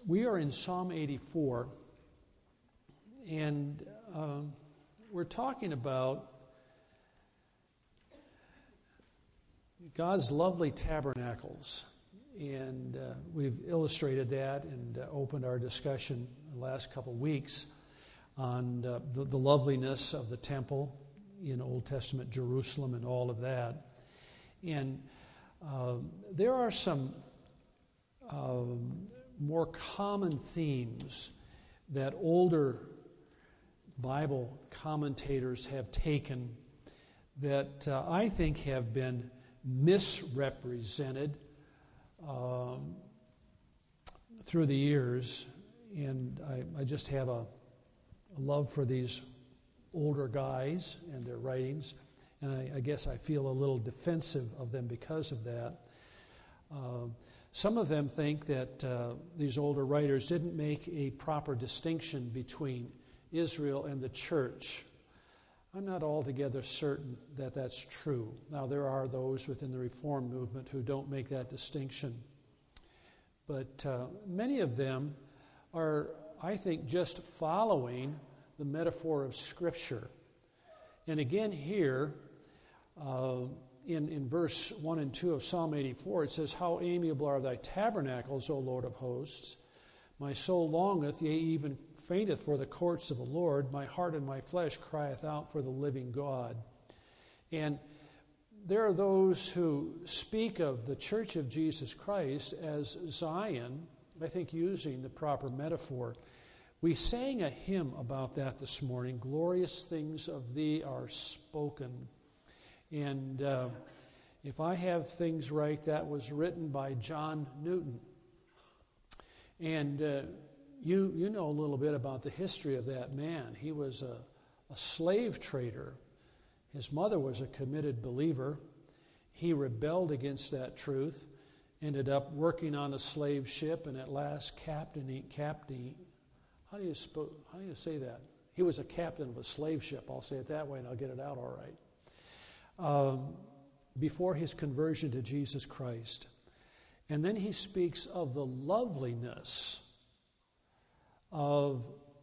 We are in Psalm 84, and we're talking about God's lovely tabernacles. And we've illustrated that and opened our discussion the last couple of weeks on the loveliness of the temple in Old Testament Jerusalem and all of that. And there are some more common themes that older Bible commentators have taken that I think have been misrepresented through the years. And I just have a love for these older guys and their writings, and I guess I feel a little defensive of them because of that. Some of them think that these older writers didn't make a proper distinction between Israel and the church. I'm not altogether certain that that's true. Now, there are those within the Reform movement who don't make that distinction. But many of them are, I think, just following the metaphor of Scripture. And again here, in verse 1 and 2 of Psalm 84, it says, "How amiable are thy tabernacles, O Lord of hosts! My soul longeth, yea, even fainteth for the courts of the Lord. My heart and my flesh crieth out for the living God." And there are those who speak of the Church of Jesus Christ as Zion, I think using the proper metaphor. We sang a hymn about that this morning, "Glorious things of thee are spoken." And if I have things right, that was written by John Newton. And you know a little bit about the history of that man. He was a slave trader. His mother was a committed believer. He rebelled against that truth, ended up working on a slave ship, and at last captaining. How do you say that? He was a captain of a slave ship. I'll say it that way, and I'll get it out all right. Before his conversion to Jesus Christ. And then he speaks of the loveliness of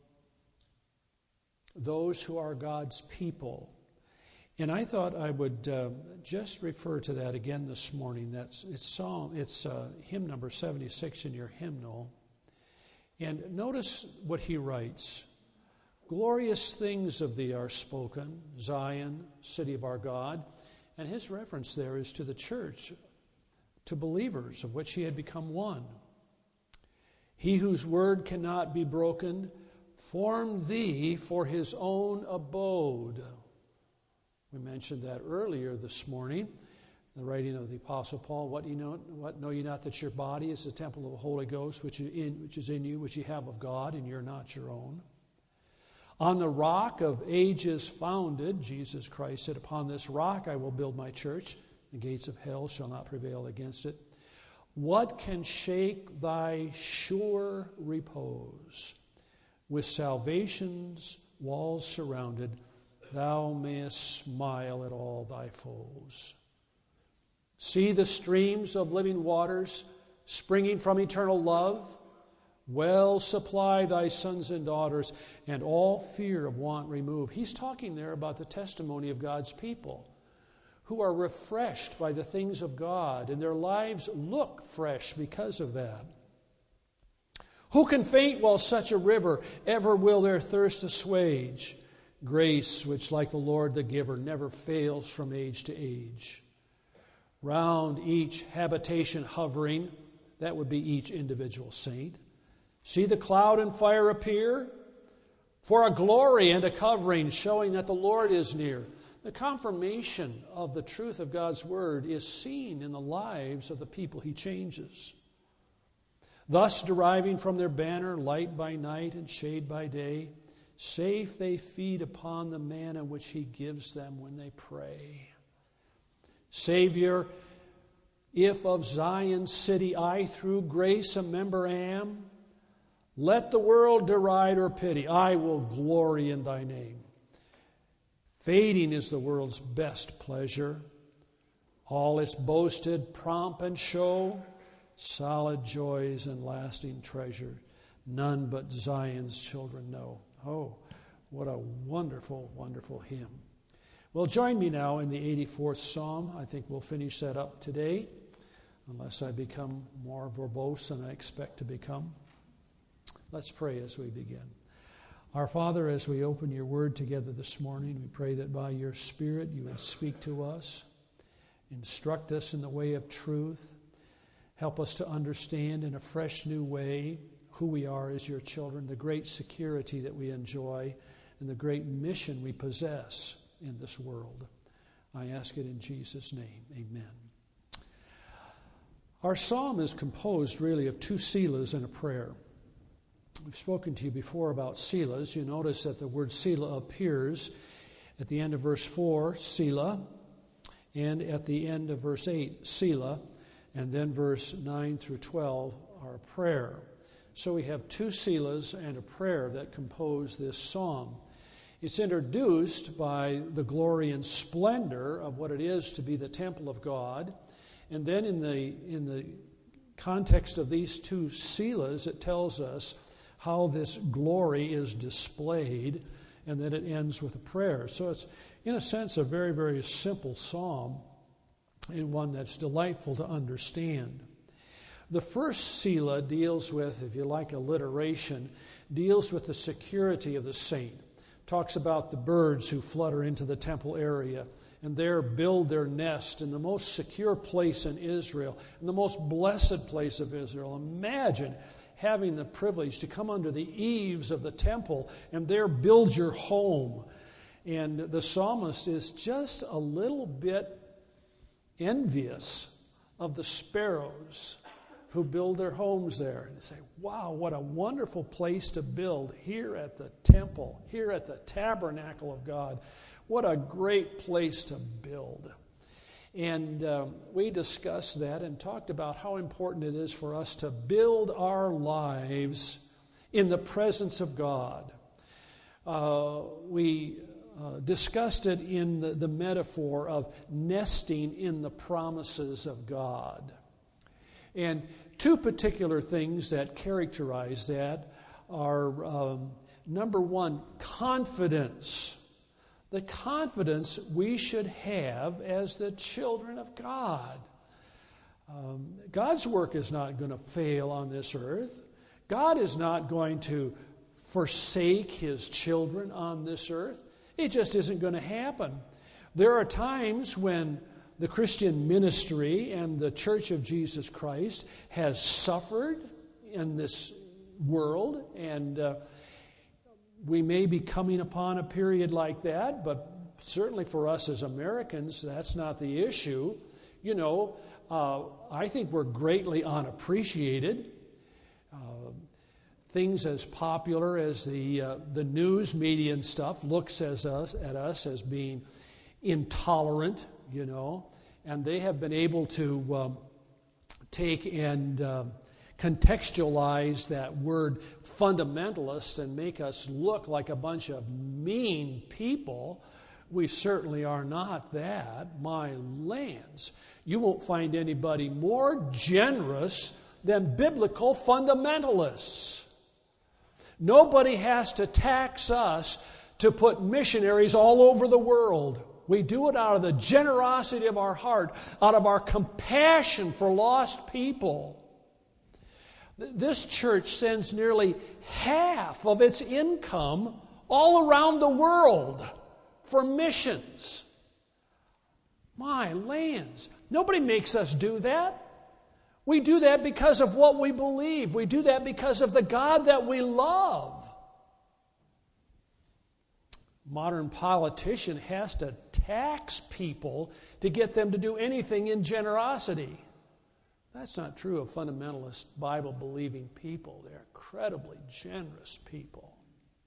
those who are God's people. And I thought I would just refer to that again this morning. It's hymn number 76 in your hymnal. And notice what he writes. "Glorious things of thee are spoken, Zion, city of our God." And his reference there is to the church, to believers, of which he had become one. "He whose word cannot be broken formed thee for his own abode." We mentioned that earlier this morning, the writing of the Apostle Paul. What know ye not that your body is the temple of the Holy Ghost, which is in you, which ye have of God, and you're not your own? "On the rock of ages founded," Jesus Christ said, "upon this rock I will build my church. The gates of hell shall not prevail against it. What can shake thy sure repose? With salvation's walls surrounded, thou mayest smile at all thy foes. See the streams of living waters springing from eternal love. Well supply thy sons and daughters, and all fear of want remove." He's talking there about the testimony of God's people who are refreshed by the things of God, and their lives look fresh because of that. "Who can faint while such a river ever will their thirst assuage? Grace, which like the Lord the giver never fails from age to age. Round each habitation hovering," that would be each individual saint, "see the cloud and fire appear, for a glory and a covering, showing that the Lord is near." The confirmation of the truth of God's word is seen in the lives of the people he changes. "Thus deriving from their banner light by night and shade by day, safe they feed upon the manna which he gives them when they pray. Savior, if of Zion's city I through grace a member am, let the world deride or pity, I will glory in thy name. Fading is the world's best pleasure, all its boasted pomp and show, solid joys and lasting treasure, none but Zion's children know. Oh, what a wonderful, wonderful hymn. Well, join me now in the 84th Psalm. I think we'll finish that up today, unless I become more verbose than I expect to become. Let's pray as we begin. Our Father, as we open your word together this morning, we pray that by your Spirit you would speak to us, instruct us in the way of truth, help us to understand in a fresh new way who we are as your children, the great security that we enjoy, and the great mission we possess in this world. I ask it in Jesus' name. Amen. Our psalm is composed really of two selahs and a prayer. We've spoken to you before about selahs. You notice that the word selah appears at the end of verse 4, selah, and at the end of verse 8, selah, and then verse 9 through 12 are a prayer. So we have two selahs and a prayer that compose this psalm. It's introduced by the glory and splendor of what it is to be the temple of God, and then in the context of these two selahs, it tells us how this glory is displayed, and then it ends with a prayer. So it's, in a sense, a very, very simple psalm, and one that's delightful to understand. The first selah deals with, if you like alliteration, deals with the security of the saint. Talks about the birds who flutter into the temple area and there build their nest in the most secure place in Israel, in the most blessed place of Israel. Imagine having the privilege to come under the eaves of the temple and there build your home. And the psalmist is just a little bit envious of the sparrows who build their homes there. And say, wow, what a wonderful place to build here at the temple, here at the tabernacle of God. What a great place to build. And we discussed that and talked about how important it is for us to build our lives in the presence of God. We discussed it in the metaphor of nesting in the promises of God. And two particular things that characterize that are, number one, confidence. The confidence we should have as the children of God. God's work is not going to fail on this earth. God is not going to forsake His children on this earth. It just isn't going to happen. There are times when the Christian ministry and the Church of Jesus Christ has suffered in this world, and we may be coming upon a period like that, but certainly for us as Americans, that's not the issue. You know, I think we're greatly unappreciated. Things as popular as the news media and stuff looks at us as being intolerant, you know, and they have been able to take and contextualize that word fundamentalist and make us look like a bunch of mean people. We certainly are not that. My lands, you won't find anybody more generous than biblical fundamentalists. Nobody has to tax us to put missionaries all over the world. We do it out of the generosity of our heart, out of our compassion for lost people. This church sends nearly half of its income all around the world for missions. My lands. Nobody makes us do that. We do that because of what we believe. We do that because of the God that we love. Modern politician has to tax people to get them to do anything in generosity. That's not true of fundamentalist, Bible-believing people. They're incredibly generous people.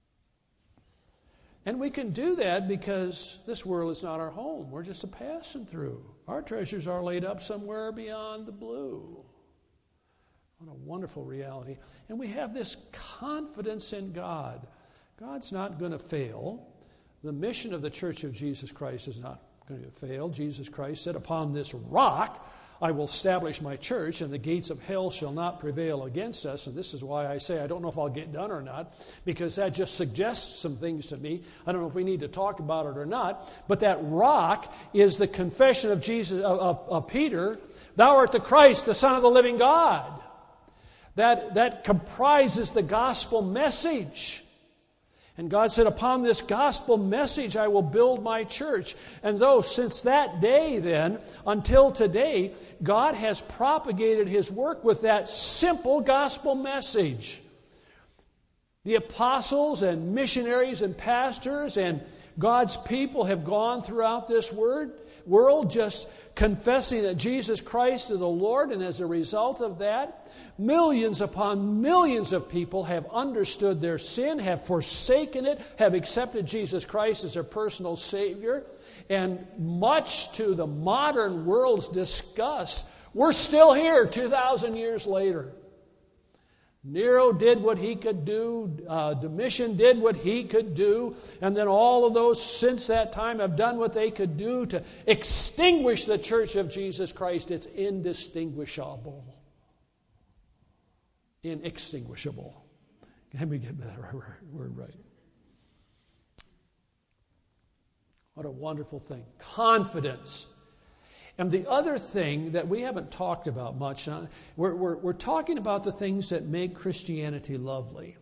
And we can do that because this world is not our home. We're just a passing through. Our treasures are laid up somewhere beyond the blue. What a wonderful reality. And we have this confidence in God. God's not going to fail. The mission of the Church of Jesus Christ is not going to fail. Jesus Christ said, upon this rock I will establish my church, and the gates of hell shall not prevail against us. And this is why I say I don't know if I'll get done or not, because that just suggests some things to me. I don't know if we need to talk about it or not. But that rock is the confession of Jesus, of Peter, "Thou art the Christ, the Son of the living God." That comprises the gospel message. And God said, upon this gospel message I will build my church. And though since that day then until today, God has propagated His work with that simple gospel message. The apostles and missionaries and pastors and God's people have gone throughout this world just confessing that Jesus Christ is the Lord, and as a result of that, millions upon millions of people have understood their sin, have forsaken it, have accepted Jesus Christ as their personal Savior, and much to the modern world's disgust, we're still here 2,000 years later. Nero did what he could do, Domitian did what he could do, and then all of those since that time have done what they could do to extinguish the Church of Jesus Christ. It's indistinguishable. Inextinguishable. Let me get that word right. What a wonderful thing. Confidence. And the other thing that we haven't talked about much, we're talking about the things that make Christianity lovely.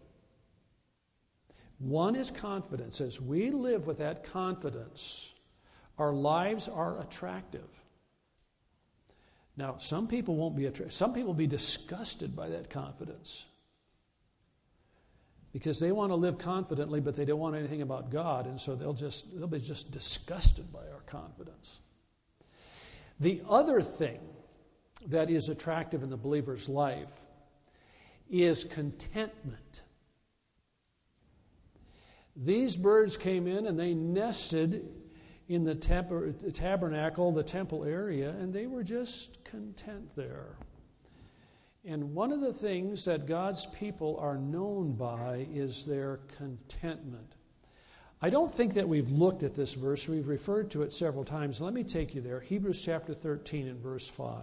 One is confidence. As we live with that confidence, our lives are attractive. Now, some people won't be attracted. Some people will be disgusted by that confidence because they want to live confidently, but they don't want anything about God, and so they'll be just disgusted by our confidence. The other thing that is attractive in the believer's life is contentment. These birds came in and they nested in the tabernacle, the temple area, and they were just content there. And one of the things that God's people are known by is their contentment. I don't think that we've looked at this verse. We've referred to it several times. Let me take you there. Hebrews chapter 13 and verse 5.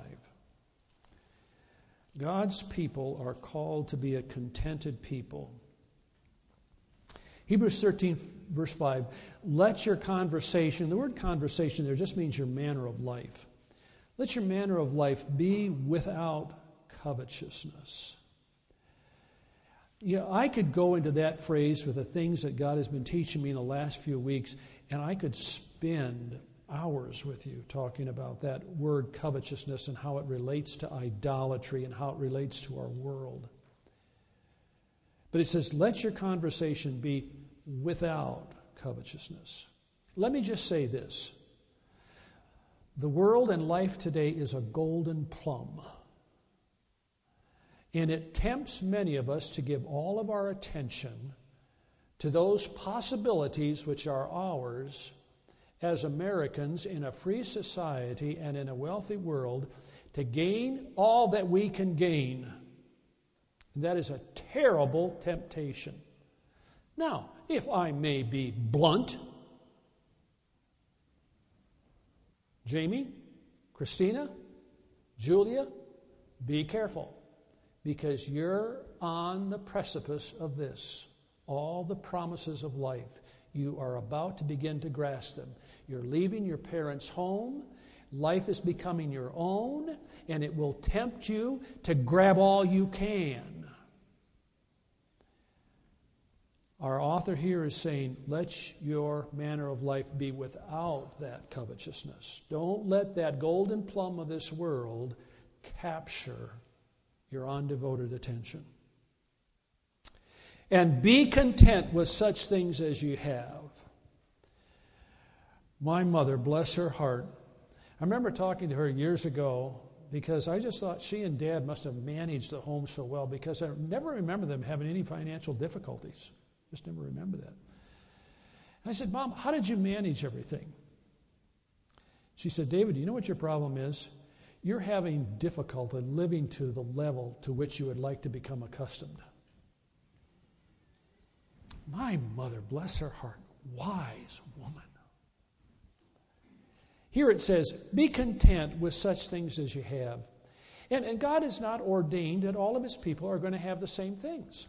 God's people are called to be a contented people. Hebrews 13 verse 5. Let your conversation, the word conversation there just means your manner of life. Let your manner of life be without covetousness. Yeah, I could go into that phrase for the things that God has been teaching me in the last few weeks, and I could spend hours with you talking about that word covetousness and how it relates to idolatry and how it relates to our world. But it says, let your conversation be without covetousness. Let me just say this. The world and life today is a golden plum. And it tempts many of us to give all of our attention to those possibilities which are ours as Americans in a free society and in a wealthy world to gain all that we can gain. And that is a terrible temptation. Now, if I may be blunt, Jamie, Christina, Julia, be careful. Because you're on the precipice of this. All the promises of life. You are about to begin to grasp them. You're leaving your parents' home. Life is becoming your own. And it will tempt you to grab all you can. Our author here is saying, let your manner of life be without that covetousness. Don't let that golden plum of this world capture your undevoted attention. And be content with such things as you have. My mother, bless her heart, I remember talking to her years ago because I just thought she and Dad must have managed the home so well because I never remember them having any financial difficulties. Just never remember that. And I said, Mom, how did you manage everything? She said, David, you know what your problem is? You're having difficulty living to the level to which you would like to become accustomed. My mother, bless her heart, wise woman. Here it says, be content with such things as you have. And God has not ordained that all of His people are going to have the same things.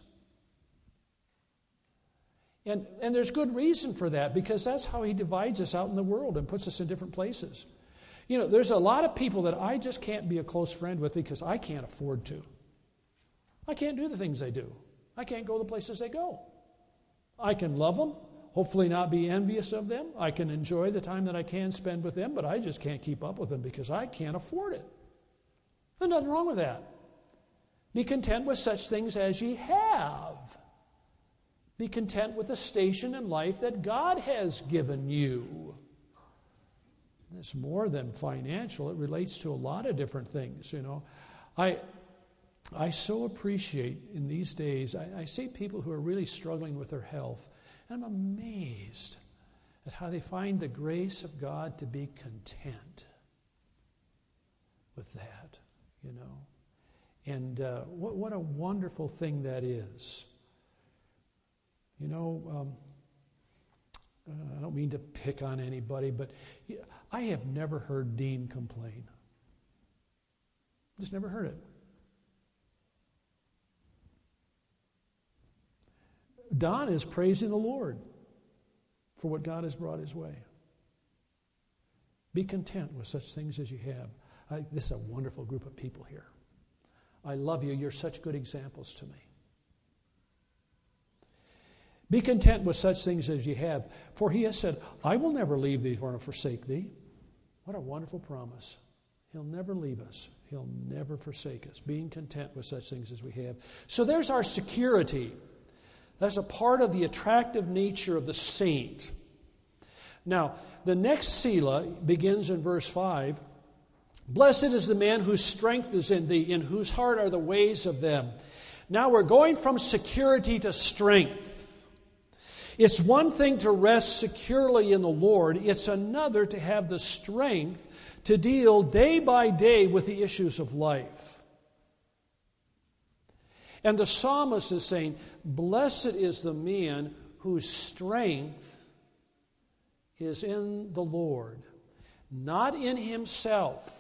And there's good reason for that, because that's how He divides us out in the world and puts us in different places. You know, there's a lot of people that I just can't be a close friend with because I can't afford to. I can't do the things they do. I can't go the places they go. I can love them, hopefully not be envious of them. I can enjoy the time that I can spend with them, but I just can't keep up with them because I can't afford it. There's nothing wrong with that. Be content with such things as ye have. Be content with the station in life that God has given you. It's more than financial. It relates to a lot of different things, you know. I so appreciate in these days, I see people who are really struggling with their health, and I'm amazed at how they find the grace of God to be content with that, you know. And what a wonderful thing that is. You know, I don't mean to pick on anybody, but I have never heard Dean complain. Just never heard it. Don is praising the Lord for what God has brought his way. Be content with such things as you have. This is a wonderful group of people here. I love you. You're such good examples to me. Be content with such things as you have, for He has said, I will never leave thee or forsake thee. What a wonderful promise. He'll never leave us. He'll never forsake us. Being content with such things as we have. So there's our security. That's a part of the attractive nature of the saint. Now, the next Selah begins in verse 5. Blessed is the man whose strength is in thee, in whose heart are the ways of them. Now we're going from security to strength. It's one thing to rest securely in the Lord. It's another to have the strength to deal day by day with the issues of life. And the psalmist is saying, blessed is the man whose strength is in the Lord, not in himself,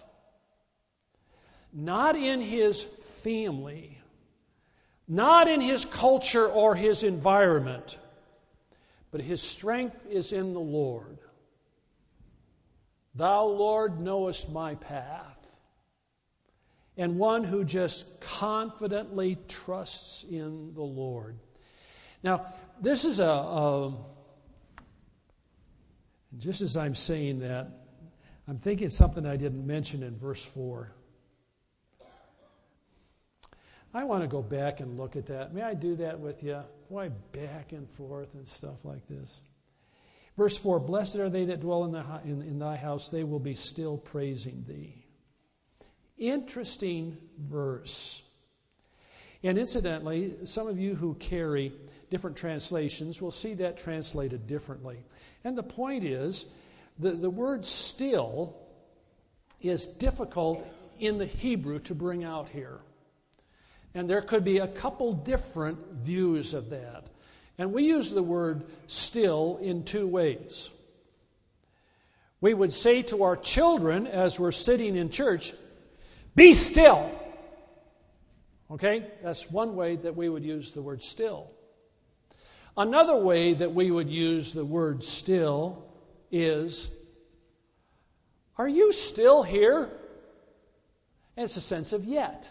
not in his family, not in his culture or his environment, but his strength is in the Lord. Thou, Lord, knowest my path. And one who just confidently trusts in the Lord. Now, this is just as I'm saying that, I'm thinking something I didn't mention in verse 4. I want to go back and look at that. May I do that with you? Why back and forth and stuff like this? Verse 4, blessed are they that dwell in thy house, they will be still praising thee. Interesting verse. And incidentally, some of you who carry different translations will see that translated differently. And the point is, the word still is difficult in the Hebrew to bring out here. And there could be a couple different views of that. And we use the word still in two ways. We would say to our children as we're sitting in church, be still. Okay? That's one way that we would use the word still. Another way that we would use the word still is, are you still here? And it's a sense of yet.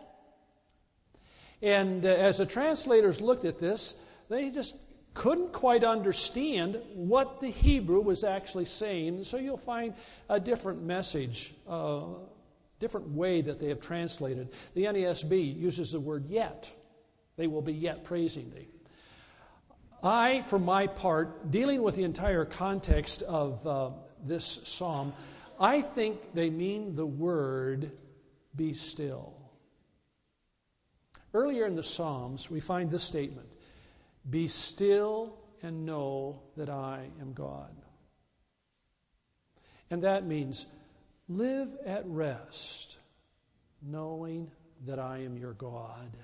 And as the translators looked at this, they just couldn't quite understand what the Hebrew was actually saying. And so you'll find a different message, different way that they have translated. The NASB uses the word yet. They will be yet praising thee. I, for my part, dealing with the entire context of this psalm, I think they mean the word be still. Earlier in the Psalms, we find this statement, be still and know that I am God. And that means live at rest, knowing that I am your God.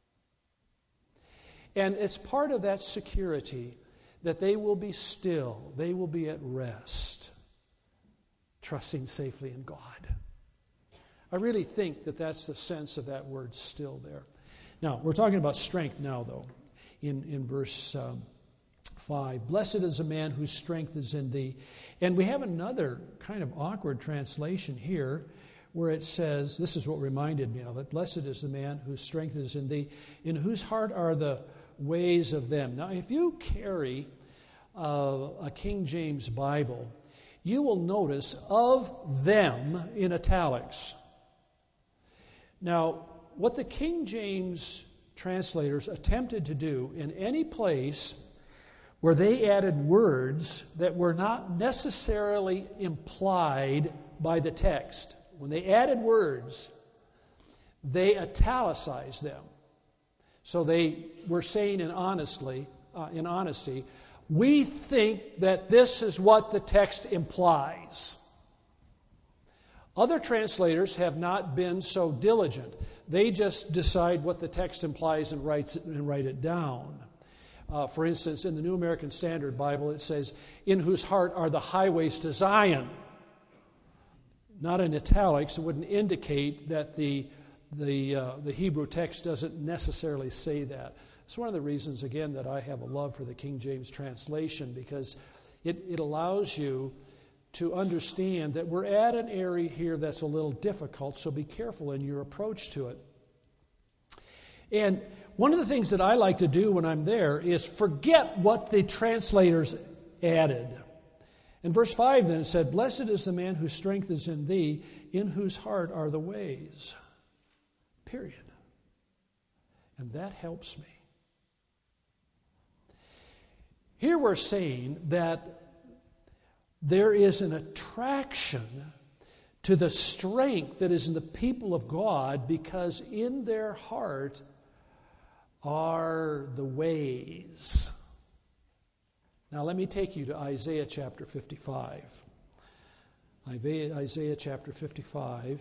And it's part of that security that they will be still, they will be at rest, trusting safely in God. I really think that that's the sense of that word still there. Now, we're talking about strength now, though, in verse 5. Blessed is the man whose strength is in thee. And we have another kind of awkward translation here where it says, this is what reminded me of it, blessed is the man whose strength is in thee, in whose heart are the ways of them. Now, if you carry a King James Bible, you will notice of them in italics. Now, what the King James translators attempted to do in any place where they added words that were not necessarily implied by the text, when they added words, they italicized them. So they were saying in honesty, we think that this is what the text implies. Other translators have not been so diligent. They just decide what the text implies and write it down. For instance, in the New American Standard Bible, it says, in whose heart are the highways to Zion. Not in italics. It wouldn't indicate that the Hebrew text doesn't necessarily say that. It's one of the reasons, again, that I have a love for the King James translation, because it allows you to understand that we're at an area here that's a little difficult, so be careful in your approach to it. And one of the things that I like to do when I'm there is forget what the translators added. In verse 5 then it said, blessed is the man whose strength is in thee, in whose heart are the ways. Period. And that helps me. Here we're saying that there is an attraction to the strength that is in the people of God, because in their heart are the ways. Now let me take you to Isaiah chapter 55. Isaiah chapter 55.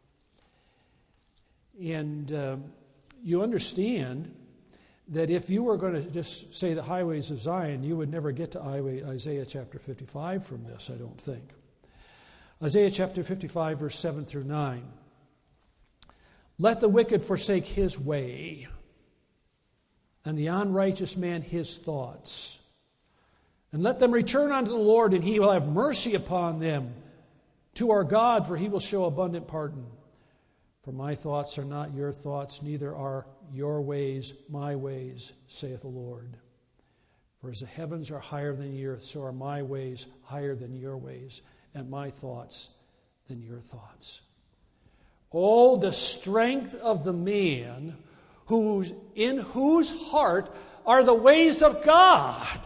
And you understand that if you were going to just say the highways of Zion, you would never get to Isaiah chapter 55 from this, I don't think. Isaiah chapter 55, verse 7 through 9. Let the wicked forsake his way, and the unrighteous man his thoughts. And let them return unto the Lord, and he will have mercy upon them. To our God, for he will show abundant pardon. For my thoughts are not your thoughts, neither are your ways my ways, saith the Lord. For as the heavens are higher than the earth, so are my ways higher than your ways, and my thoughts than your thoughts. Oh, the strength of the man in whose heart are the ways of God.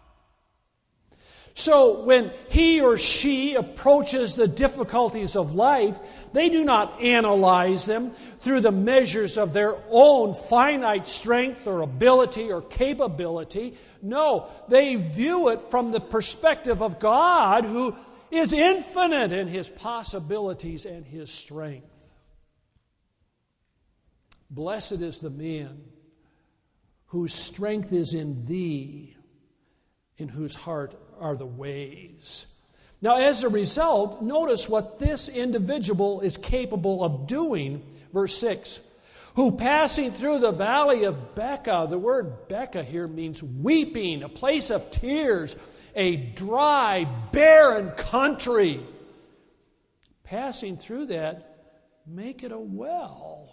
So when he or she approaches the difficulties of life, they do not analyze them through the measures of their own finite strength or ability or capability. No, they view it from the perspective of God, who is infinite in his possibilities and his strength. Blessed is the man whose strength is in thee, in whose heart are the ways. Now, as a result, notice what this individual is capable of doing. Verse 6, who passing through the valley of Becca, the word Becca here means weeping, a place of tears, a dry, barren country. Passing through that, make it a well.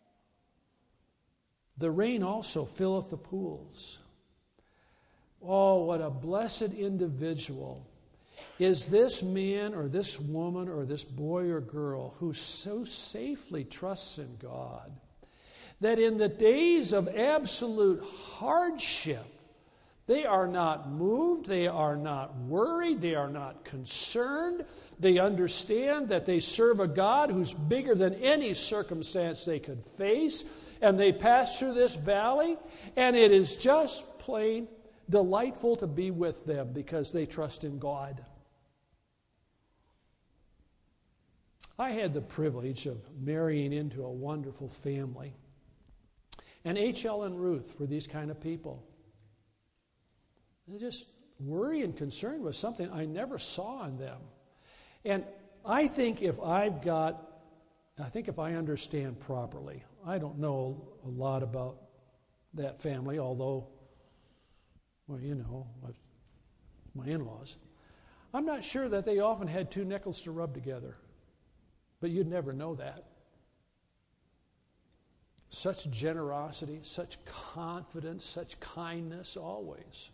The rain also filleth the pools. Oh, what a blessed individual is this man or this woman or this boy or girl who so safely trusts in God that in the days of absolute hardship, they are not moved, they are not worried, they are not concerned. They understand that they serve a God who's bigger than any circumstance they could face, and they pass through this valley, and it is just plain delightful to be with them because they trust in God. I had the privilege of marrying into a wonderful family. And H.L. and Ruth were these kind of people. They just worry and concern was something I never saw in them. And I think if I understand properly, I don't know a lot about that family, although, well, you know, my in-laws. I'm not sure that they often had two nickels to rub together, but you'd never know that. Such generosity, such confidence, such kindness always.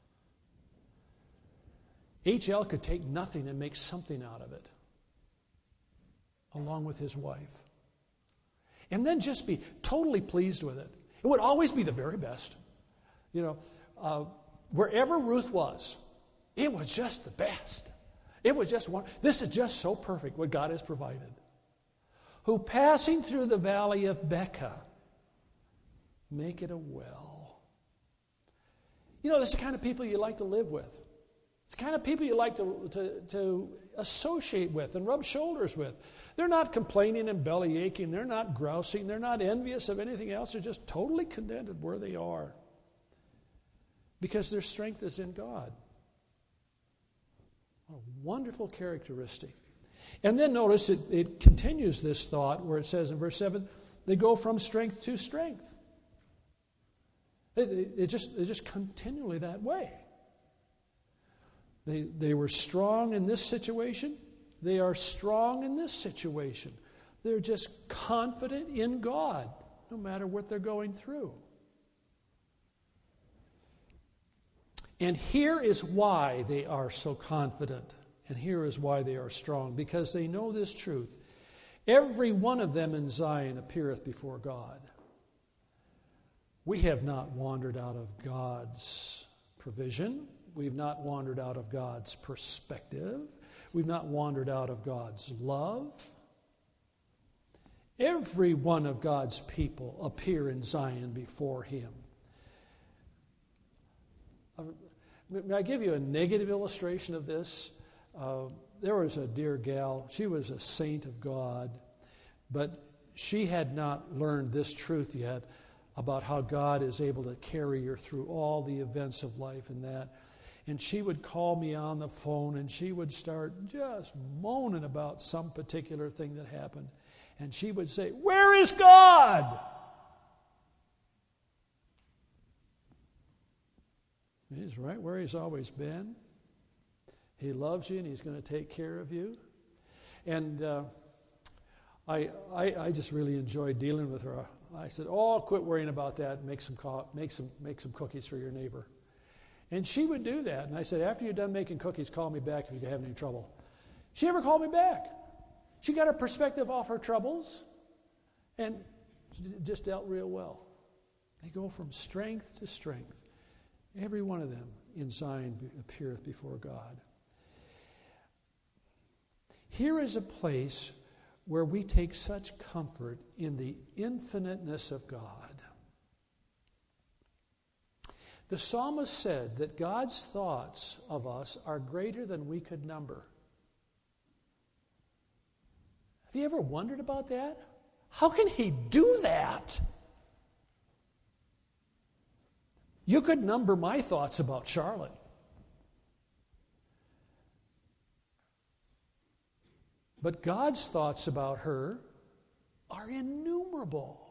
H.L. could take nothing and make something out of it, along with his wife. And then just be totally pleased with it. It would always be the very best. You know, wherever Ruth was, it was just the best. It was just one. This is just so perfect what God has provided. Who passing through the valley of Becca, make it a well. You know, this is the kind of people you like to live with. It's the kind of people you like to associate with and rub shoulders with. They're not complaining and belly aching. They're not grousing. They're not envious of anything else. They're just totally contented where they are because their strength is in God. A wonderful characteristic. And then notice it continues this thought where it says in verse 7, they go from strength to strength. It just continually that way. They were strong in this situation. They are strong in this situation. They're just confident in God, no matter what they're going through. And here is why they are so confident. And here is why they are strong. Because they know this truth. Every one of them in Zion appeareth before God. We have not wandered out of God's provision. We've not wandered out of God's perspective. We've not wandered out of God's love. Every one of God's people appear in Zion before Him. May I give you a negative illustration of this? There was a dear gal. She was a saint of God, but she had not learned this truth yet about how God is able to carry her through all the events of life and that. And she would call me on the phone and she would start just moaning about some particular thing that happened. And she would say, "Where is God?" He's right where He's always been. He loves you and He's going to take care of you. And I just really enjoyed dealing with her. I said, quit worrying about that. Make some cookies for your neighbor. And she would do that. And I said, after you're done making cookies, call me back if you're having any trouble. She never called me back. She got her perspective off her troubles and just dealt real well. They go from strength to strength. Every one of them in Zion appeareth before God. Here is a place where we take such comfort in the infiniteness of God. The psalmist said that God's thoughts of us are greater than we could number. Have you ever wondered about that? How can He do that? You could number my thoughts about Charlotte. But God's thoughts about her are innumerable.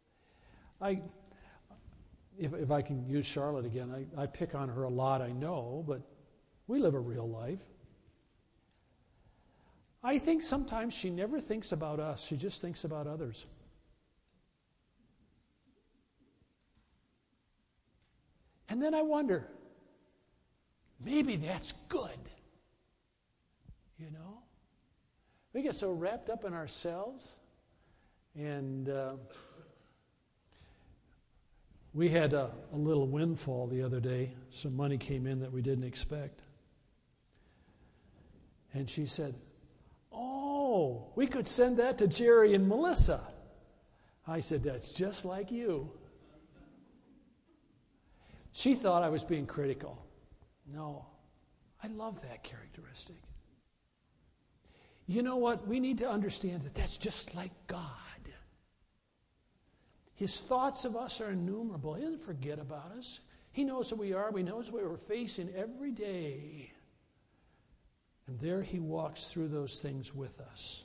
If I can use Charlotte again, I pick on her a lot, I know, but we live a real life. I think sometimes she never thinks about us. She just thinks about others. And then I wonder, maybe that's good. You know? We get so wrapped up in ourselves. And we had a little windfall the other day. Some money came in that we didn't expect. And she said, "Oh, we could send that to Jerry and Melissa." I said, "That's just like you." She thought I was being critical. No, I love that characteristic. You know what? We need to understand that that's just like God. His thoughts of us are innumerable. He doesn't forget about us. He knows who we are. He knows what we're facing every day. And there He walks through those things with us.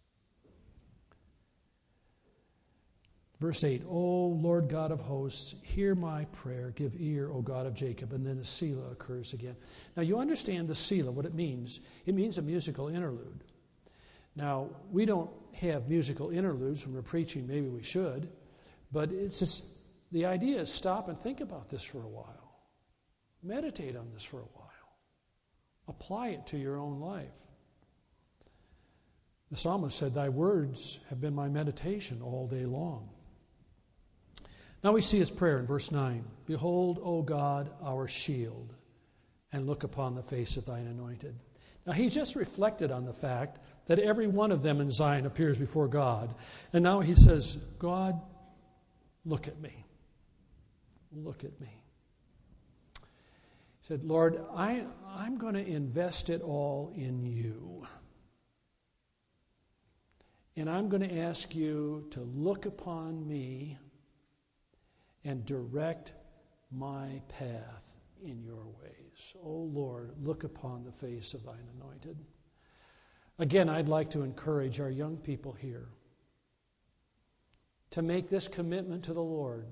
Verse 8, O Lord God of hosts, hear my prayer, give ear, O God of Jacob. And then the Selah occurs again. Now you understand the Selah, what it means. It means a musical interlude. Now, we don't have musical interludes when we're preaching, maybe we should, but it's just, the idea is stop and think about this for a while. Meditate on this for a while. Apply it to your own life. The psalmist said, Thy words have been my meditation all day long. Now we see his prayer in verse 9. Behold, O God, our shield, and look upon the face of thine anointed. Now he just reflected on the fact that every one of them in Zion appears before God. And now he says, God, look at me. Look at me. He said, Lord, I'm going to invest it all in you. And I'm going to ask you to look upon me and direct my path in your ways. O Lord, look upon the face of thine anointed. Again, I'd like to encourage our young people here to make this commitment to the Lord.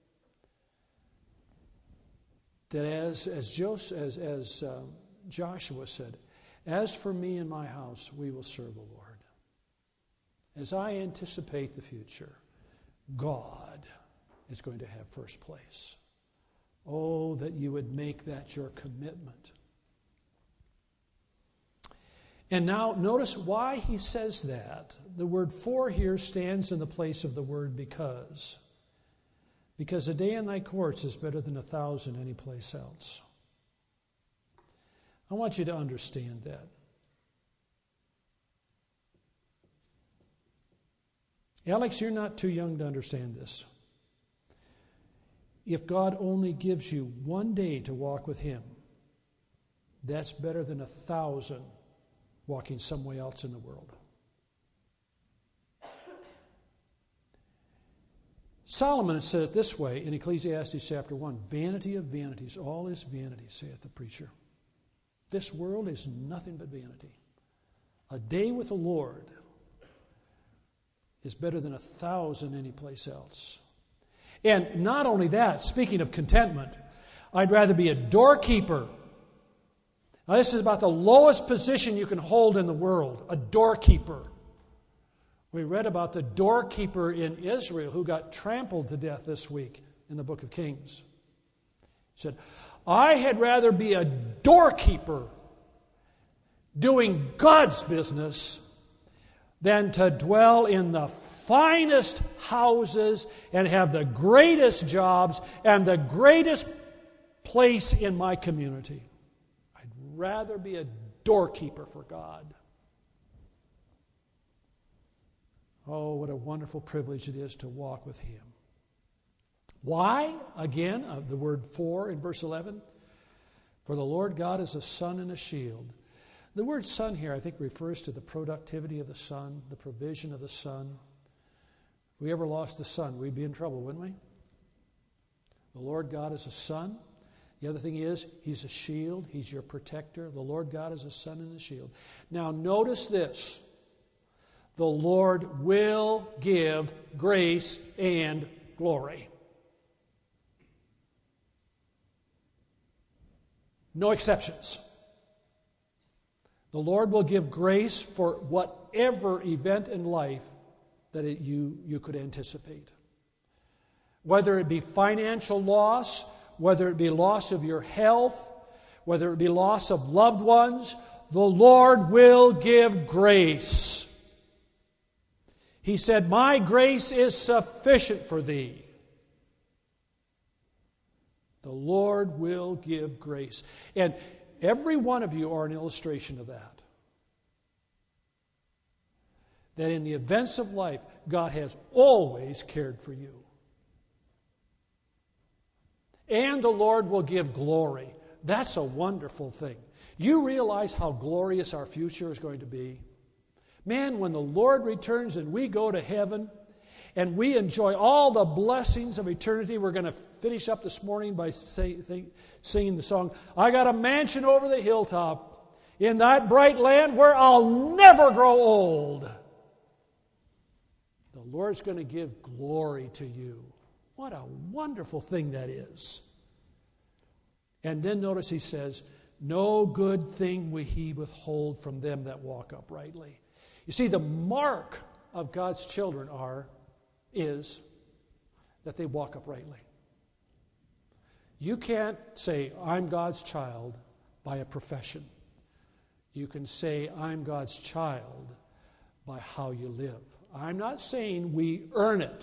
That as Joshua said, as for me and my house, we will serve the Lord. As I anticipate the future, God is going to have first place. Oh, that you would make that your commitment. And now notice why he says that. The word for here stands in the place of the word because. Because a day in thy courts is better than 1,000 any place else. I want you to understand that. Alex, you're not too young to understand this. If God only gives you one day to walk with Him, that's better than 1,000 walking somewhere else in the world. Solomon said it this way in Ecclesiastes chapter 1, vanity of vanities, all is vanity, saith the preacher. This world is nothing but vanity. A day with the Lord is better than 1,000 any place else. And not only that, speaking of contentment, I'd rather be a doorkeeper. Now this is about the lowest position you can hold in the world, a doorkeeper. We read about the doorkeeper in Israel who got trampled to death this week in the book of Kings. He said, I had rather be a doorkeeper doing God's business than to dwell in the finest houses and have the greatest jobs and the greatest place in my community. I'd rather be a doorkeeper for God. Oh, what a wonderful privilege it is to walk with Him. Why? Again, the word for in verse 11. For the Lord God is a sun and a shield. The word sun here, I think, refers to the productivity of the sun, the provision of the sun. If we ever lost the sun, we'd be in trouble, wouldn't we? The Lord God is a sun. The other thing is, He's a shield. He's your protector. The Lord God is a sun and a shield. Now, notice this. The Lord will give grace and glory. No exceptions. The Lord will give grace for whatever event in life that you could anticipate. Whether it be financial loss, whether it be loss of your health, whether it be loss of loved ones, the Lord will give grace. He said, my grace is sufficient for thee. The Lord will give grace. And every one of you are an illustration of that. That in the events of life, God has always cared for you. And the Lord will give glory. That's a wonderful thing. You realize how glorious our future is going to be? Man, when the Lord returns and we go to heaven and we enjoy all the blessings of eternity, we're going to finish up this morning by singing the song, I got a mansion over the hilltop in that bright land where I'll never grow old. The Lord's going to give glory to you. What a wonderful thing that is. And then notice he says, no good thing will he withhold from them that walk uprightly. You see, the mark of God's children is that they walk uprightly. You can't say, I'm God's child by a profession. You can say, I'm God's child by how you live. I'm not saying we earn it.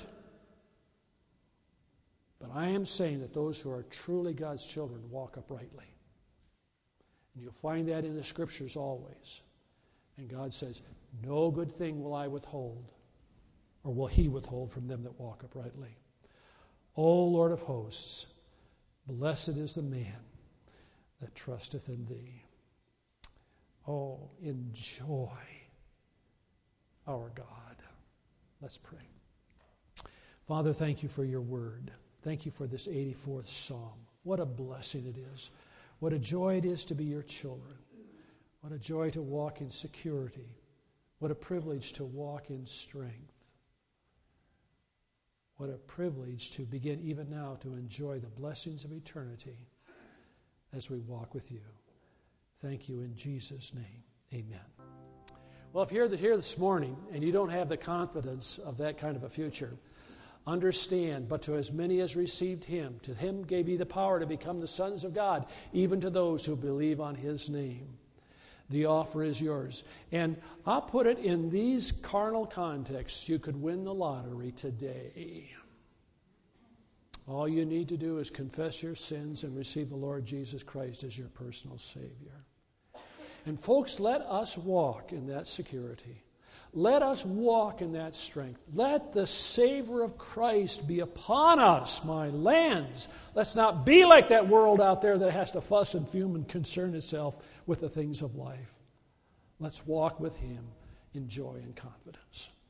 But I am saying that those who are truly God's children walk uprightly. And you'll find that in the Scriptures always. And God says, no good thing will I withhold, or will he withhold from them that walk uprightly. O Lord of hosts, blessed is the man that trusteth in thee. Oh, enjoy our God. Let's pray. Father, thank you for your word. Thank you for this 84th Psalm. What a blessing it is. What a joy it is to be your children. What a joy to walk in security. What a privilege to walk in strength. What a privilege to begin even now to enjoy the blessings of eternity as we walk with you. Thank you in Jesus' name. Amen. Well, if you're here this morning and you don't have the confidence of that kind of a future, understand, but to as many as received him, to him gave he the power to become the sons of God, even to those who believe on his name. The offer is yours. And I'll put it in these carnal contexts. You could win the lottery today. All you need to do is confess your sins and receive the Lord Jesus Christ as your personal Savior. And folks, let us walk in that security. Let us walk in that strength. Let the savor of Christ be upon us, my lands. Let's not be like that world out there that has to fuss and fume and concern itself with the things of life. Let's walk with him in joy and confidence.